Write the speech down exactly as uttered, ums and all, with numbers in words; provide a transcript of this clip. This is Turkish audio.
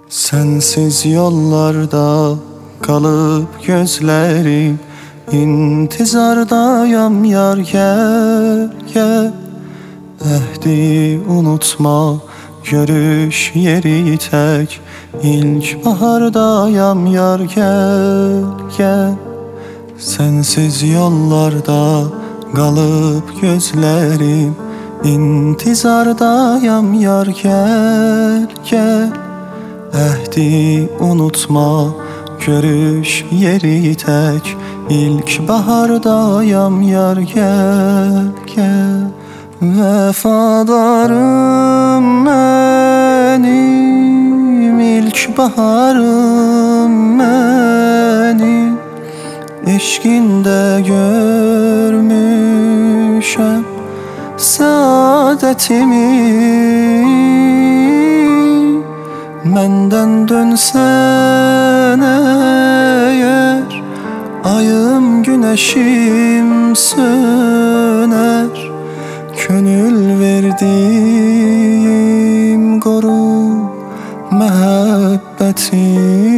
Sensiz yollarda kalıp gözlerim İntizardayam yar, gel gel. Ehdi unutma, görüş yeri tek. İlk bahardayam yar, gel gel. Sensiz yollarda kalıp gözlerim İntizardayam yar, gel gel. Ehdi unutma, görüş yeri tek. İlk bahardayam yar, gel gel. Vefadarım benim, ilk baharım benim. Eşkinde görmüşem saadetimi. Menden dönsen eğer, ayım güneşim söner. Könül verdim koru mehabbetim.